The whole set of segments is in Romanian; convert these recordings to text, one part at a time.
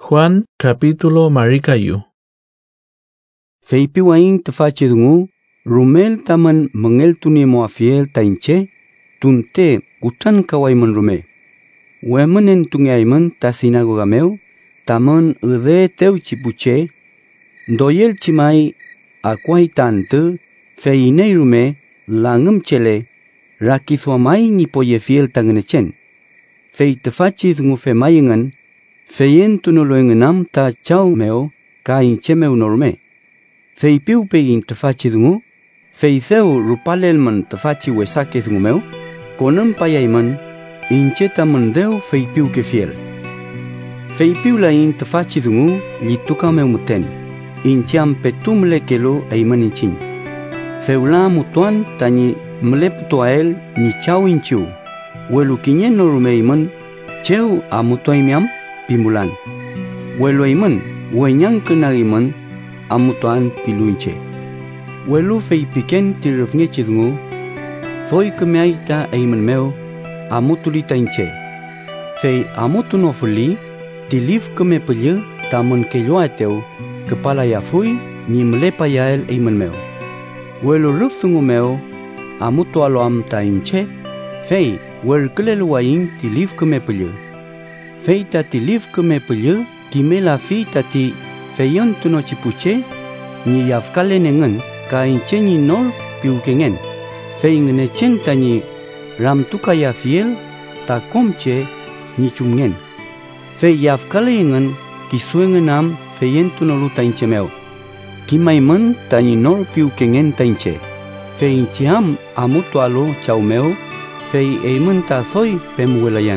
Juan capítulo marikayu. Feipiwain tafachidungu, rumel taman mangel tuni moafiel tainche, tunte kutan kawaiman rume. Wemanen tungiaiman ta sinagoga meu, taman ude teu chipuche, doyel chimai akwai tante, feinei rume, langam chele, rakiswamai ni poyefiel tanganechen. Fei tafachidungu femayengan, feyen tunoloenganam ta chau meu, ka inche meu norme. Fei piu pe in tafachidungu, fei theu rupalelman tafachi wesakidungu meu, konam payaiman, inche taman deu fei piu ke fiel. Fei piu la in tafachidungu, lituka meu muten, inchiam petum lekelo aiman inchin. Feula mutuan tani mleptuael ni chau inchiu, welu kinyen norumeiman, cheu amutuaimiam, pimulan. Welu aiman, wenyang kenariman, amutuan piluinche. Welu fei piken tirafnge chidungu, thoi kemeaita aiman meu, amutulita inche. Fei amutunofuli, tilif kemepelye, taman keloateu, kepala yafui, ni melepa yael aiman meu. Welu rufsungu meu, amutualoam ta inche, fei, wer keleluain tilif kemepelye. Fei ta tilif kemepelye, kimela fi tati feyon tuno chipuche, ni yafkale nengen, ka inche ni nor piukengen. Fei ngene chen tani ramtuka ya fiel, ta komche ni chumngen. Fei yafkale ngen, kisuengenam feyen tuno luta inche meu. Kimaiman tani nor piukengen ta inche. Fei inchiam amutualo chau meu, fei eiman ta thoi pemuelayan.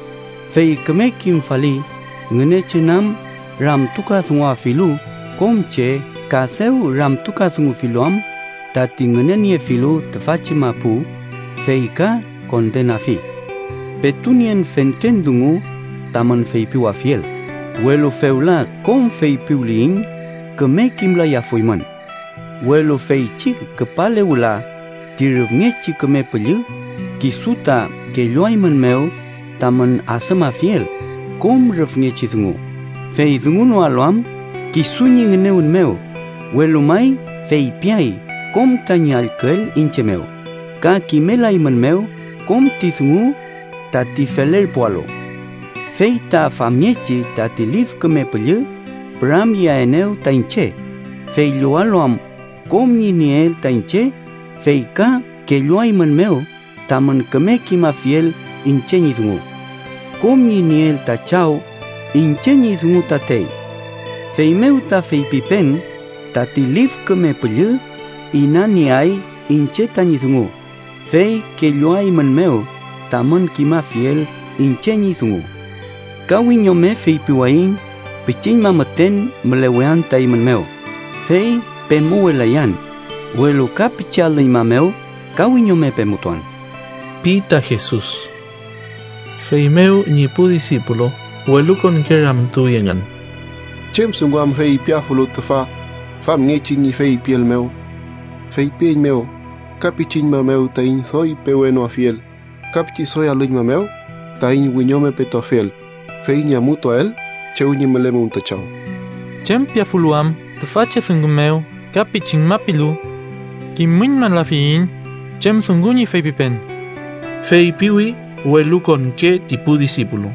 Fei kemekim fali, ngene chenam ramtuka thungwa filu, komche ka theu ramtuka thungu filuam, tati ngene nie filu tefachi mapu, fei ka kondena fi. Petunien fentendungu, taman fei piwa fiel. Welu feula kom fei piuliin, kemekim la yafuiman. Welu fei chik kepale ula, tirivngechi kemepelye, kisuta keluaiman meu, taman asama fiel, kom revngechi thungu. Fei thungu no aloam, kisunyi ngeneun meu, welu mai, fei piai, kom tanya alkel inche meu. Ka kimela iman meu, kom ti thungu, tati feler poalo. Fei ta famnyechi tati liv kemepelye, pram ya eneu ta inche. Fei lo aloam, kom ni niel ta inche, fei ka kelua iman meu, taman kemekima fiel inche ni thungu. Kom ni niel ta chau, inche ni thungu ta tei. Fei meu ta fei pipen, tati liv kemepelye, ina ni ai inche ta ni thungu. Fei kelua iman meu, taman kima fiel inche ni thungu. Kawinyo me fei piwain, pichin mamaten melewean ta iman meu. Fei pemuelayan, welu ka pichal ima meu, kawinyo me pemutuan. Pita Jesús. Fei meu ni pu discípulo, welu con que ramtuyengan. Chem sungwam fei piafulo tefa, fam ngechin ni fei piel meu. Fei pien meu, kapichin ma meu tain thoi peweno afiel. Kapichi soy aluñ ma meu, tain winyome peto afiel. Fei ni amuto a él, cheu ni meleme un tachao. Chem piafuluam, tefache fungumeu, kapichin mapilu, kimin man la fiin, chem funguni fei pipen. Fei piwi, welu con que tipu discípulo.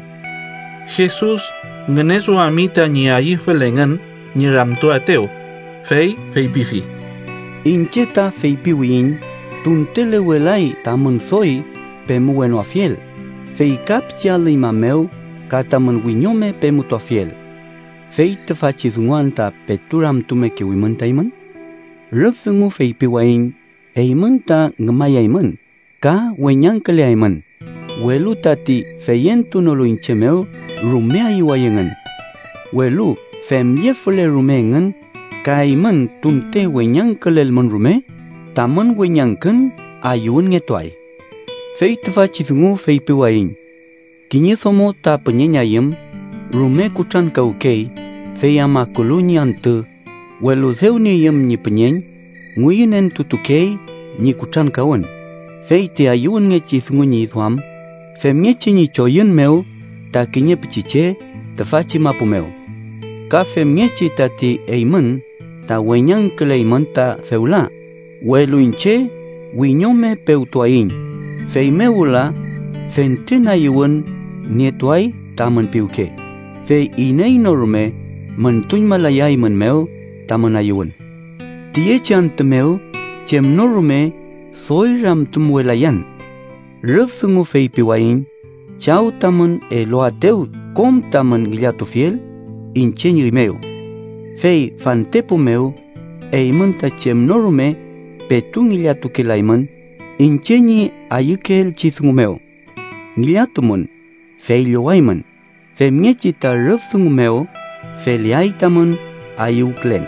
Jesús, ngnesu amita ni ayifelengan, ni ramtu ateo. Fei pifi. Incheta fei piwin, tuntele welai taman thoi, pemueno afiel. Fei kapcha lima meu, kataman winyome pemuto afiel. Fei tefachidunguan ta peturam tume ke wiman taiman. Rufthungu fei piwain, eiman ta ngamayaiman, ka wenyang kaleaiman. Welu tati feyen tunolo inchemeu, rumea iwayengan. Welu femyefule rumeengan, ka iman tunte wenyang kalelman rume, taman wenyangkan ayun ngetuay. Fei tefachidungu fei piwain. Kinyesomo ta penyenyayem, rume kuchan kaukei, fei amakulu ni ante, welu theu ni yem ni penyeny, nguyinen tutukei ni kuchan kawan. Fei te ayun ngechi thungu ni thuam, fem ngechi ni choyun meu, ta kinye pichiche, tefachi mapu meu. ka femngechi tati eiman ta wenyang keleiman ta feula weluinche winyome peutuain feimeula fentena yuwen nietuai taman piuke fe inei norme mantuñ malayai manmeo taman ayuwen tie chan temeo chem norme soy ram tumwelayan rufsungu fei piwain chau taman eloateu kom taman giliatu fiel incheñi rimeo fei fantepumeo eiman ta chem norme petun giliatu kelaiman incheñi ayukel chithungumeo ngiliatumun fei lioaiman femngechi ta rufsungumeo feliaitaman ayuklen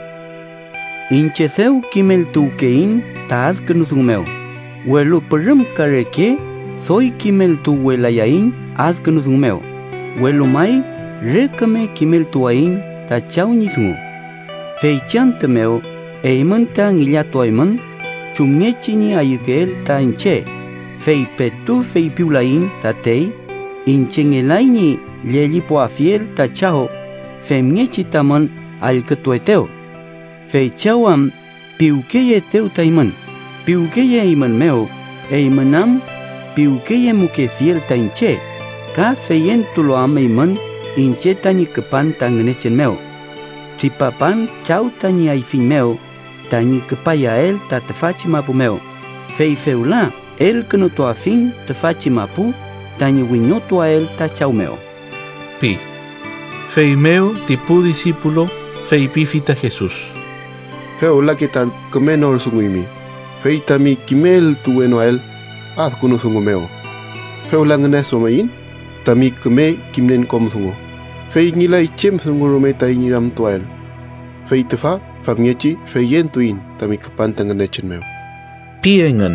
inchetheu kimel tukein ta azkenusungumeo welu perum kareke soy kimel tu welayain azkenusungumeo welu mai rekame kimel tuain ta chaunisungu fei chantemeo eiman ta ngiliatuaiman chumngechiñi ayukel ta inche fei petu fei piulain ta tei inchengelaini lelipoa fiel ta chao femngechi taman alketueteo fei chawam piukeye teu taiman piukeye iman meo eimanam piukeye muke fiel ta inche ka feyen tulo ameiman inche tani kepan tangenechen meo tripapan chau tani aifin meo tani kepaya el ta tefachi mapu meo fei feula el kenuto afin tefachi mapu tani winyoto a el ta chau meo pi fei meo tipu discípulo fei pifita Jesús feula que tal comenor sunguimi fei tami kimel tu bueno a el az kunu sungumeo feula ngneso main tami keme kimnen kom sungu fei ngilai chem sungurume tai niram toel fei tefa famngechi feyen tuin tami kapantang nechen meo piengan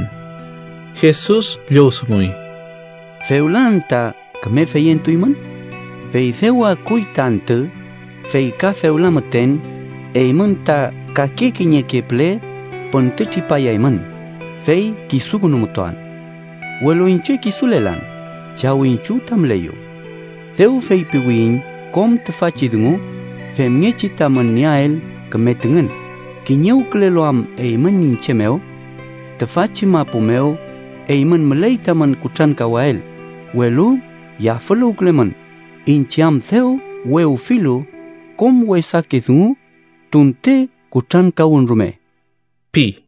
Jesús llosmui feulanta keme feyen tuiman fei feua kuitante fei ka feulamaten eimunta ka kekinye keple pontechi payaiman fei kisugunumutoan welo inche kisulelan chau inchu tamleyo theu fei piwin kom tefachidungu femngechi taman niael kemetengen kinyeu kleloam eiman inchemeo tefachi mapumeo eiman melei taman kutran kawael welu ya felu kleman inchiam theu weu filu kom wesakithungu tunte kutran kawun rume pi